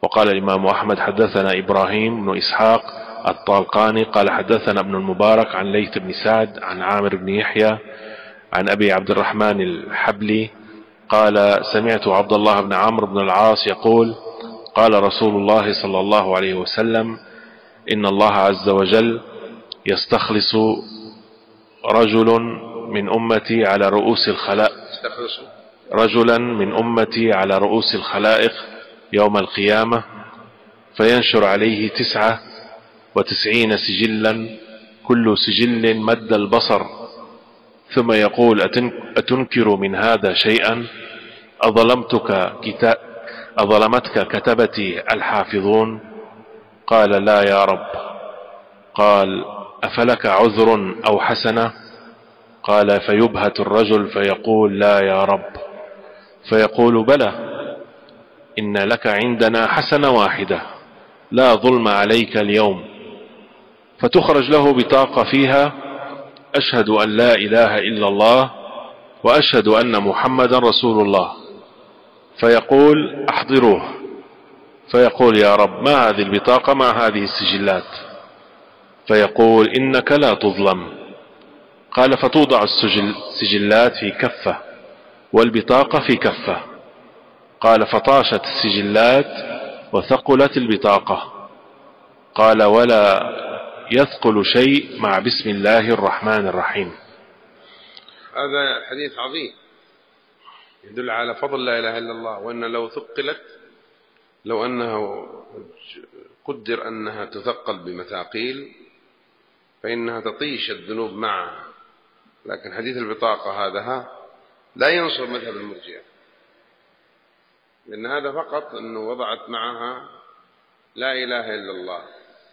وقال الإمام أحمد حدثنا إبراهيم بن إسحاق الطالقاني قال حدثنا ابن المبارك عن ليث بن سعد عن عامر بن يحيى عن أبي عبد الرحمن الحبلي قال سمعت عبد الله بن عمرو بن العاص يقول قال رسول الله صلى الله عليه وسلم إن الله عز وجل يستخلص رجلا من أمتي على رؤوس الخلائق يوم القيامة فينشر عليه 99 سجلا كل سجل مد البصر ثم يقول أتنكر من هذا شيئا أظلمتك كتبتي الحافظون قال لا يا رب قال أفلك عذر أو حسنة قال فيبهت الرجل فيقول لا يا رب فيقول بلى إن لك عندنا حسنة واحدة لا ظلم عليك اليوم فتخرج له بطاقة فيها أشهد أن لا إله إلا الله وأشهد أن محمدا رسول الله فيقول أحضروه فيقول يا رب ما هذه البطاقة مع هذه السجلات فيقول إنك لا تظلم قال فتوضع السجلات في كفة والبطاقة في كفة قال فطاشت السجلات وثقلت البطاقة قال ولا يثقل شيء مع بسم الله الرحمن الرحيم. هذا حديث عظيم يدل على فضل لا إله إلا الله، وأن لو ثقلت، لو أنه قدر أنها تثقل بمثاقيل فإنها تطيش الذنوب معها. لكن حديث البطاقة هذا لا ينصر مذهب المرجئة، لأن هذا فقط أنه وضعت معها لا إله إلا الله.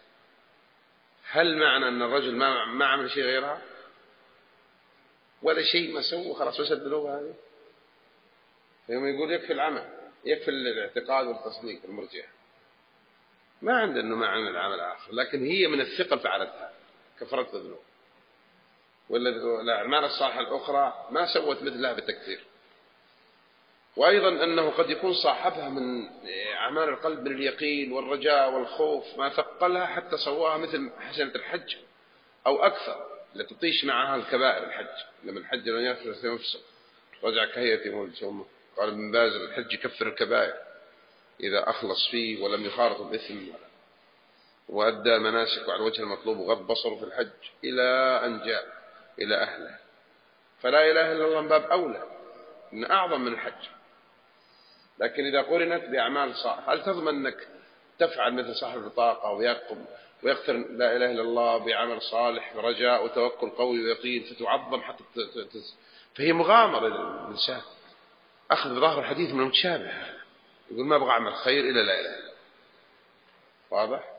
هل معنى أن الرجل ما عمل شيء غيرها ولا شيء ما سوى خلاص وسد الذنوب هذه؟ فيوم يقول يكفي العمل، يكفي الاعتقاد والتصديق. المرجئة ما عنده أنه ما عمل عمل آخر، لكن هي من الثقل فعلتها كفرت الذنوب، والأعمال الصالحة الأخرى ما سوت مثلها بالتكثير. وأيضا أنه قد يكون صاحبها من أعمال القلب من اليقين والرجاء والخوف ما ثقلها حتى سواها مثل حسنة الحج أو أكثر، لتطيش معها الكبائر. الحج لما الحج لن يغفر نفسه رجع كهيئته ولد. قال ابن باز الحج يكفر الكبائر إذا أخلص فيه ولم يخالط الإثم وأدى مناسك على الوجه المطلوب وغض بصره في الحج إلى أن جاء إلى أهله. فلا إله إلا الله من باب أولى، إن أعظم من الحج. لكن إذا قرنت بأعمال صالحة هل تضمن أنك تفعل مثل صاحب البطاقة ويقتر لا إله إلا الله بعمل صالح رجاء وتوكل قوي ويقين فتعظم حتى فهي مغامرة للإنسان. أخذ بظاهر الحديث من المتشابه، يقول ما أبغى أعمل خير إلا لا إله إلا الله. واضح؟